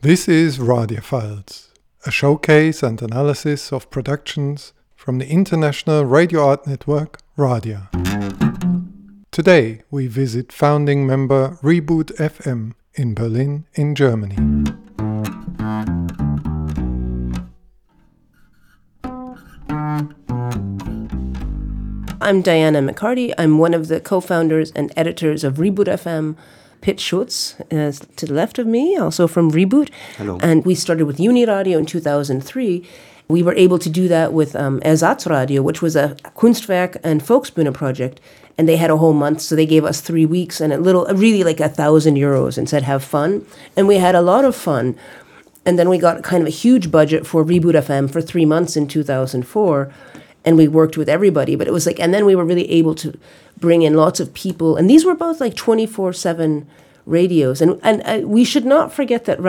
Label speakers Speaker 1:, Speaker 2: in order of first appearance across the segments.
Speaker 1: This is Radiofiles, a showcase and analysis of productions from the international radio art network Radia. Today we visit founding member Reboot FM in Berlin in Germany.
Speaker 2: I'm Diana McCarty. I'm one of the co-founders and editors of Reboot FM. Pitt Schutz to the left of me, also from Reboot.
Speaker 3: Hello.
Speaker 2: And we started with Uniradio in 2003. We were able to do that with Ersatzradio, which was a Kunstwerk and Volksbühne project. And they had a whole month, so they gave us 3 weeks and really like €1,000 and said, have fun. And we had a lot of fun. And then we got kind of a huge budget for Reboot FM for 3 months in 2004. And we worked with everybody, but it was like, and then we were really able to bring in lots of people. And these were both like 24/7 radios. And we should not forget that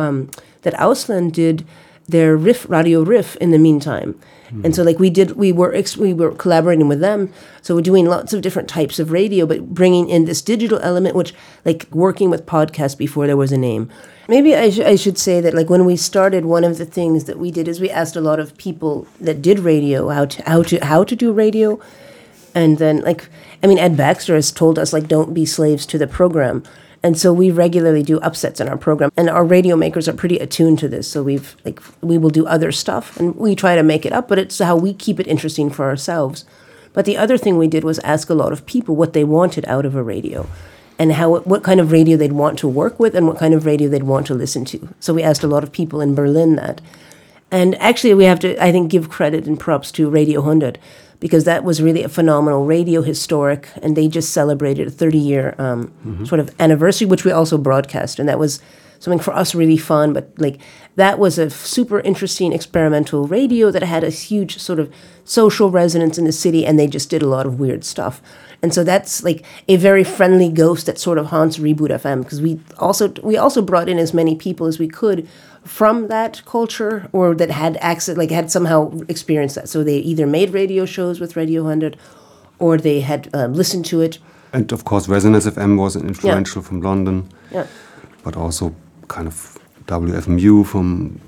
Speaker 2: that Ausland did their Radio Riff in the meantime. Mm-hmm. And so like we were collaborating with them. So we're doing lots of different types of radio, but bringing in this digital element, which like working with podcasts before there was a name. Maybe I should say that like when we started, one of the things that we did is we asked a lot of people that did radio how to do radio. And then Ed Baxter has told us like don't be slaves to the program. And so we regularly do upsets in our program, and our radio makers are pretty attuned to this. So we will do other stuff and we try to make it up, but it's how we keep it interesting for ourselves. But the other thing we did was ask a lot of people what they wanted out of a radio, and what kind of radio they'd want to work with and what kind of radio they'd want to listen to. So we asked a lot of people in Berlin that. And actually we have to, I think, give credit and props to Radio 100, because that was really a phenomenal radio historic, and they just celebrated a 30-year sort of anniversary, which we also broadcast. And that was something for us really fun, but like that was a super interesting experimental radio that had a huge sort of social resonance in the city, and they just did a lot of weird stuff. And so that's like a very friendly ghost that sort of haunts Reboot FM, because we also brought in as many people as we could from that culture, or that had access, like had somehow experienced that. So they either made radio shows with Radio 100, or they had listened to it.
Speaker 3: And of course, Resonance FM was influential from London, but also kind of WFMU from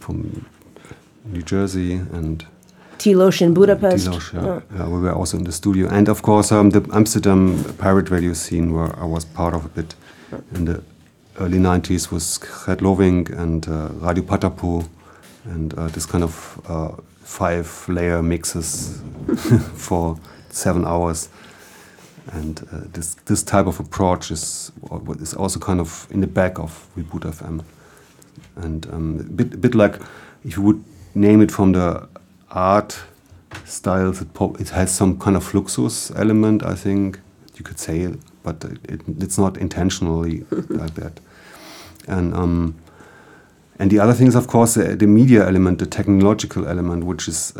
Speaker 3: New Jersey and
Speaker 2: Tilos in Budapest.
Speaker 3: Yeah, we were also in the studio. And of course, the Amsterdam pirate radio scene, where I was part of a bit in the early 90s, was Gert Loving and Radio Patapo, and this kind of 5-layer mixes for 7 hours. And this type of approach is also kind of in the back of Reboot FM. And a bit like, if you would name it from the art styles, it has some kind of Fluxus element, I think you could say, but it's not intentionally like that. And the other thing is, of course, the media element, the technological element, which is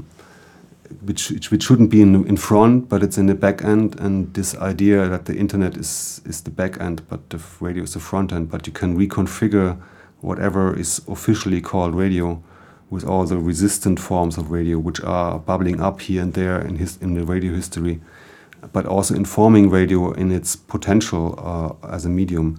Speaker 3: which shouldn't be in front, but it's in the back end. And this idea that the internet is the back end, but the radio is the front end. But you can reconfigure whatever is officially called radio with all the resistant forms of radio, which are bubbling up here and there in the radio history, but also informing radio in its potential as a medium.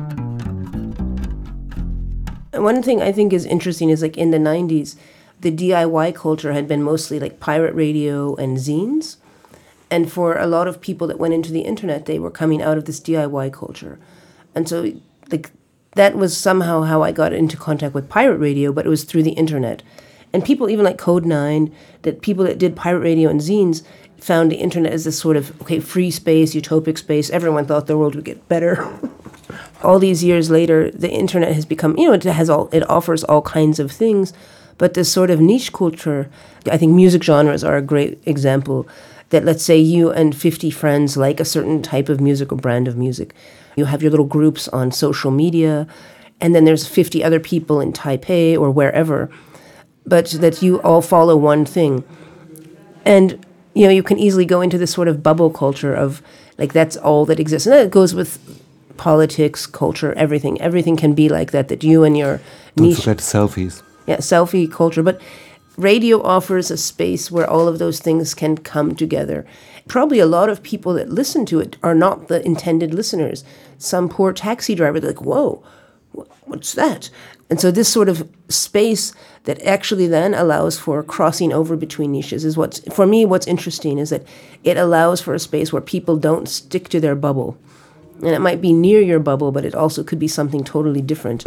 Speaker 2: One thing I think is interesting is like in the 90s, the DIY culture had been mostly like pirate radio and zines. And for a lot of people that went into the internet, they were coming out of this DIY culture. And so like that was somehow how I got into contact with pirate radio, but it was through the internet. And people, even like Code 9, that people that did pirate radio and zines found the internet as this sort of, free space, utopic space. Everyone thought the world would get better. All these years later, the internet has become, it offers all kinds of things, but this sort of niche culture, I think music genres are a great example, that let's say you and 50 friends like a certain type of music or brand of music. You have your little groups on social media, and then there's 50 other people in Taipei or wherever, but that you all follow one thing. And, you can easily go into this sort of bubble culture of, like, that's all that exists. And that goes with politics, culture, everything. Everything can be like that you and your niche...
Speaker 3: Don't forget selfies.
Speaker 2: Yeah, selfie culture. But radio offers a space where all of those things can come together. Probably a lot of people that listen to it are not the intended listeners. Some poor taxi driver, they're like, whoa, what's that? And so this sort of space that actually then allows for crossing over between niches is what's interesting is that it allows for a space where people don't stick to their bubble. And it might be near your bubble, but it also could be something totally different.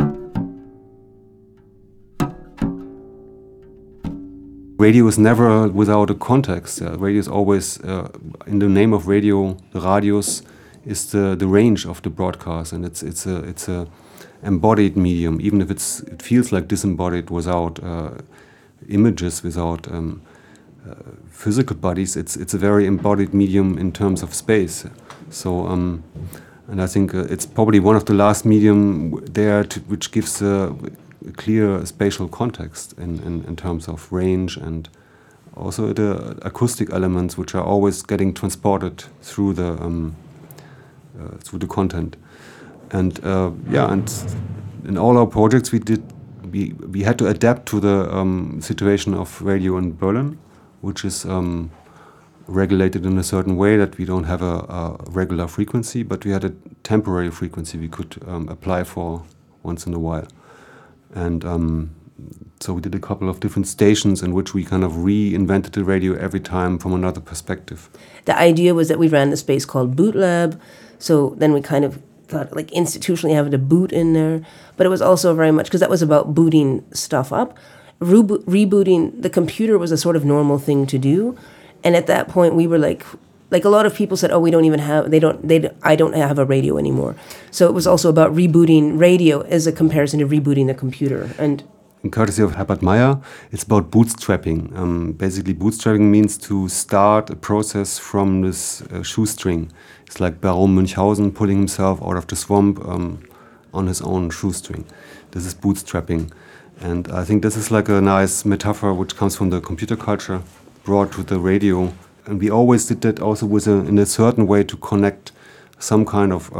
Speaker 3: Radio is never without a context. Radio is always, in the name of radio, the radius is the range of the broadcast, and it's a embodied medium, even if it feels like disembodied without images, without physical bodies. It's a very embodied medium in terms of space. So, and I think it's probably one of the last medium there which gives a clear spatial context in terms of range and also the acoustic elements, which are always getting transported through the content. And and in all our projects we had to adapt to the situation of radio in Berlin, which is regulated in a certain way that we don't have a regular frequency, but we had a temporary frequency we could apply for once in a while. And so we did a couple of different stations in which we kind of reinvented the radio every time from another perspective.
Speaker 2: The idea was that we ran the space called Boot Lab, so then we kind of thought like institutionally having a boot in there, but it was also very much, because that was about booting stuff up. Rebooting the computer was a sort of normal thing to do, and at that point we were like a lot of people said, oh, I don't have a radio anymore. So it was also about rebooting radio as a comparison to rebooting the computer. And
Speaker 3: in courtesy of Herbert Meyer, it's about bootstrapping. Basically, bootstrapping means to start a process from this shoestring. It's like Baron Münchhausen pulling himself out of the swamp on his own shoestring. This is bootstrapping. And I think this is like a nice metaphor which comes from the computer culture, brought to the radio. And we always did that also in a certain way to connect some kind of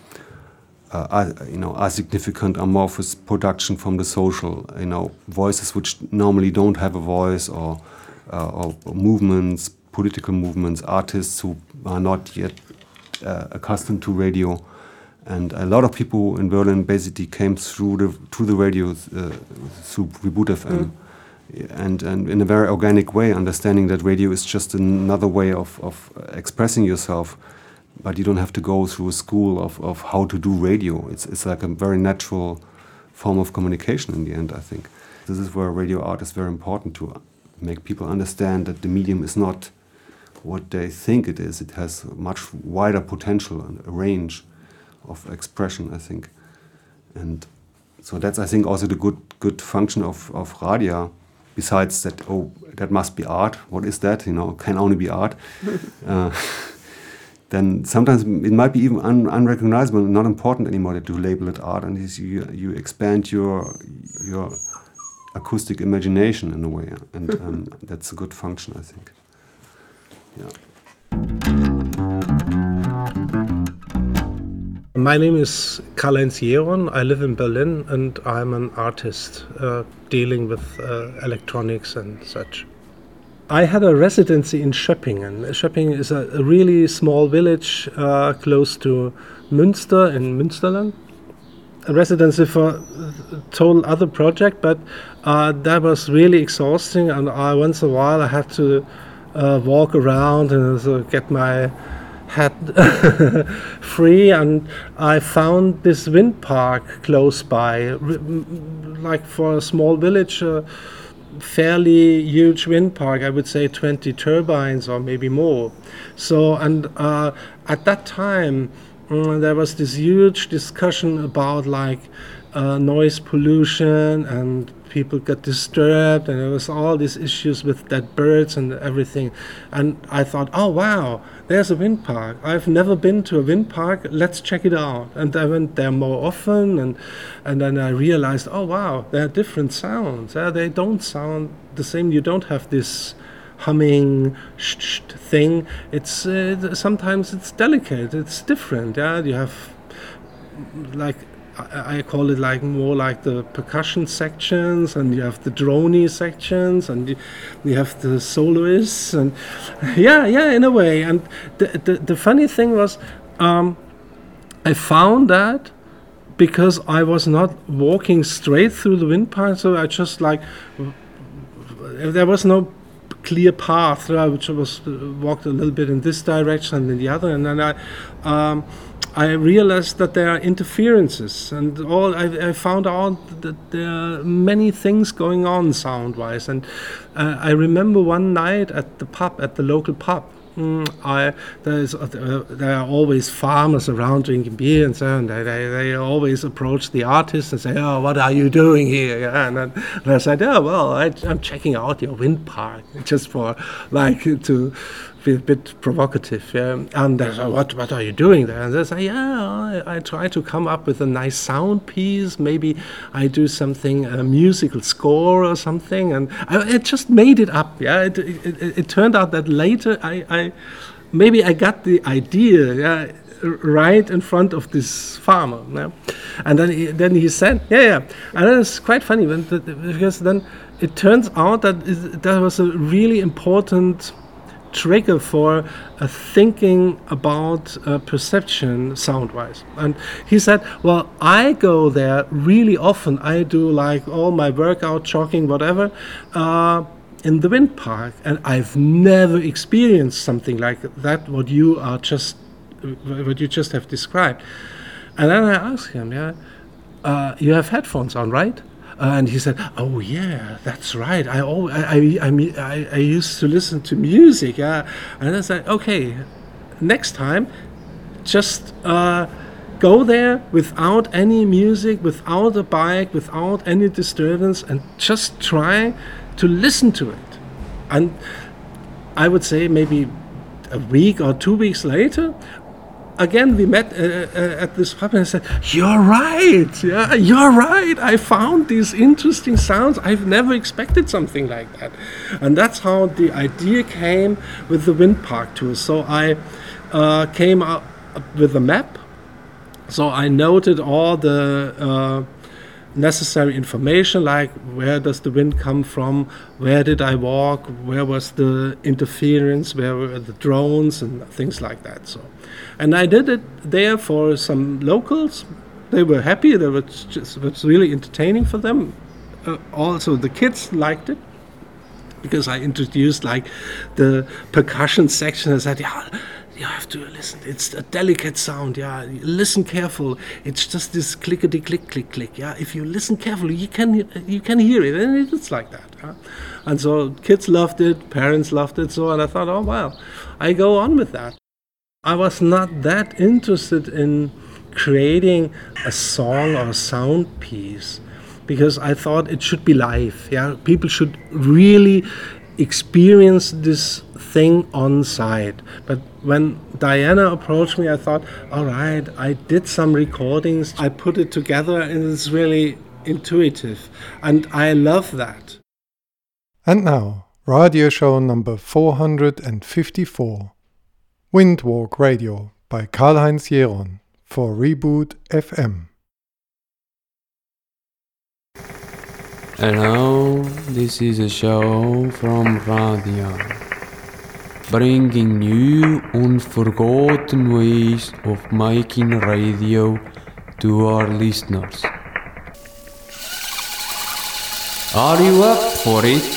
Speaker 3: asignificant amorphous production from the social, voices which normally don't have a voice, or movements, political movements, artists who are not yet accustomed to radio. And a lot of people in Berlin basically came through the radio through Reboot FM. And in a very organic way, understanding that radio is just another way of expressing yourself, but you don't have to go through a school of how to do radio. It's like a very natural form of communication in the end, I think. This is where radio art is very important, to make people understand that the medium is not what they think it is. It has much wider potential and a range of expression, I think. And so that's, I think, also the good function of Radia. Besides that, that must be art. What is that? Can only be art. Then sometimes it might be even unrecognizable, not important anymore to label it art, and you expand your acoustic imagination in a way, and that's a good function, I think. Yeah.
Speaker 4: My name is Karl-Heinz Jeron. I live in Berlin, and I'm an artist dealing with electronics and such. I had a residency in Schöppingen. Schöppingen is a really small village close to Münster in Münsterland. A residency for a total other project, but that was really exhausting, and once in a while I had to walk around and get my head free, and I found this wind park close by, like for a small village, fairly huge wind park. I would say 20 turbines or maybe more. So, and at that time there was this huge discussion about noise pollution, and people got disturbed, and there was all these issues with dead birds and everything. And I thought, oh wow, there's a wind park. I've never been to a wind park. Let's check it out. And I went there more often, and then I realized, oh wow, there are different sounds. They don't sound the same. You don't have this humming thing. It's sometimes it's delicate. It's different. Yeah, you have I call it more like the percussion sections, and you have the droney sections, and you have the soloists, and yeah, in a way. And the funny thing was, I found that because I was not walking straight through the windpipe, so I just like, there was no clear path, which I was walked a little bit in this direction and in the other, and then I realized that there are interferences, and I found out that there are many things going on sound-wise. And I remember one night at the local pub, there are always farmers around drinking beer and so on. They always approach the artist and say, "Oh, what are you doing here?" Yeah, and I said, "Oh, well, I'm checking out your wind park," just for like to be a bit provocative. Yeah. And they said, "What are you doing there?" And they say, "Yeah, I try to come up with a nice sound piece. Maybe I do something, a musical score or something." And I just made it up. Yeah, it turned out that later maybe I got the idea. Yeah. Right in front of this farmer, yeah? And then he said, yeah, and then it's quite funny because then it turns out that that was a really important trigger for thinking about perception sound-wise. And he said, well, I go there really often. I do like all my workout, jogging, whatever, in the wind park, and I've never experienced something like that. What you just have described. And then I asked him, you have headphones on, right? And he said, "Oh yeah, that's right. I used to listen to music, yeah." And I said, "Okay, next time, just go there without any music, without a bike, without any disturbance, and just try to listen to it." And I would say maybe a week or 2 weeks later, again, we met at this pub, and I said, "You're right, yeah, you're right. I found these interesting sounds. I've never expected something like that." And that's how the idea came with the wind park tour. So I came up with a map. So I noted all the necessary information, like where does the wind come from, where did I walk, where was the interference, where were the drones and things like that. So, and I did it there for some locals. They were happy. It was really entertaining for them. Also, the kids liked it because I introduced like the percussion section. I said, "Yeah, you have to listen. It's a delicate sound. Yeah, listen careful. It's just this clickety click click click. Yeah, if you listen carefully, you can hear it, and it's like that." Yeah? And so kids loved it, parents loved it. So, and I thought, oh wow, I go on with that. I was not that interested in creating a song or a sound piece because I thought it should be live. Yeah, people should really experience this thing on site. But when Diana approached me, I thought, all right, I did some recordings, I put it together, and it's really intuitive, and I love that.
Speaker 1: And now, radio show number 454, Windwalk Radio by Karl-Heinz Jeron for Reboot FM.
Speaker 5: Hello, this is a show from Radio, bringing you unforgotten ways of making radio to our listeners. Are you up for it?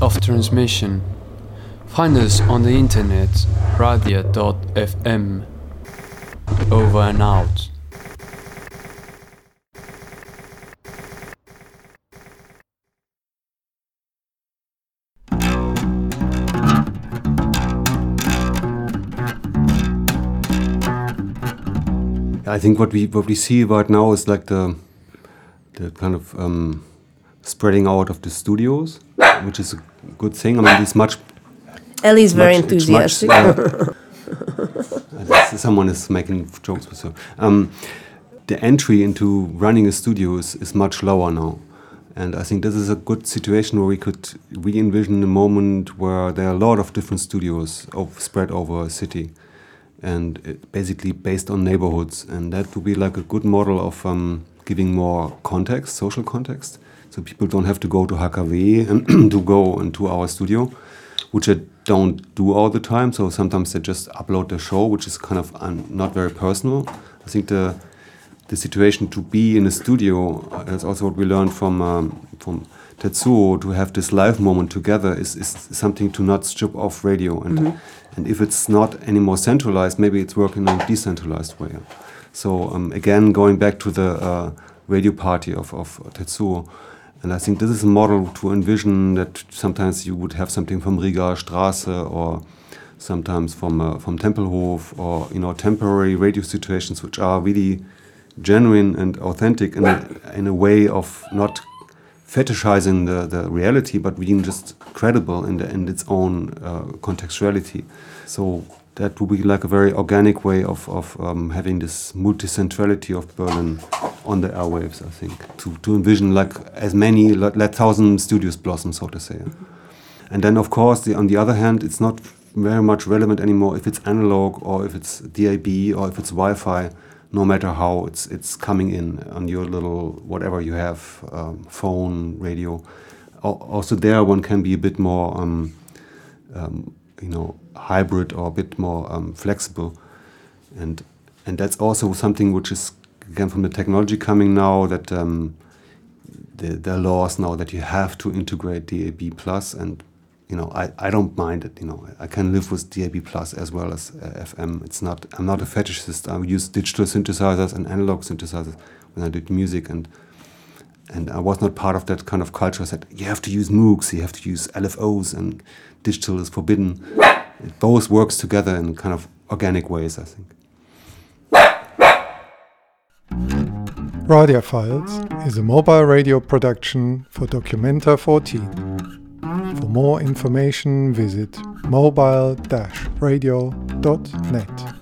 Speaker 5: of transmission. Find us on the internet, radia.fm. Over and out.
Speaker 3: I think what we see right now is like the kind of spreading out of the studios, which is a good thing. I mean, it's much.
Speaker 2: Ellie's very enthusiastic.
Speaker 3: Someone is making jokes with her. The entry into running a studio is much lower now. And I think this is a good situation where we envision a moment where there are a lot of different studios spread over a city, and basically based on neighborhoods. And that would be like a good model of giving more context, social context. So people don't have to go to HKW and to go into our studio, which I don't do all the time. So sometimes they just upload the show, which is kind of not very personal. I think the situation to be in a studio, that's also what we learned from Tetsuo, to have this live moment together is something to not strip off radio. And and if it's not anymore centralized, maybe it's working in a decentralized way. So again, going back to the radio party of Tetsuo, and I think this is a model to envision that sometimes you would have something from Riga Straße or sometimes from Tempelhof, or temporary radio situations which are really genuine and authentic in a way of not fetishizing the reality, but being just credible in its own contextuality. So that would be like a very organic way of having this multicentrality of Berlin on the airwaves, I think, to envision like as many, let 1,000 studios blossom, so to say. And then, of course, on the other hand, it's not very much relevant anymore if it's analog or if it's DAB or if it's Wi-Fi, no matter how it's coming in on your little whatever you have, phone, radio. Also there one can be a bit more hybrid or a bit more flexible, and that's also something which is again from the technology coming now, that there are laws now that you have to integrate DAB plus, and I don't mind it. I can live with DAB plus as well as FM. I'm not a fetishist. I use digital synthesizers and analog synthesizers when I did music, and I was not part of that kind of culture that you have to use Moogs, you have to use LFOs, and digital is forbidden. It both works together in kind of organic ways, I think.
Speaker 1: Radia Files is a mobile radio production for Documenta 14. For more information, visit mobile-radio.net.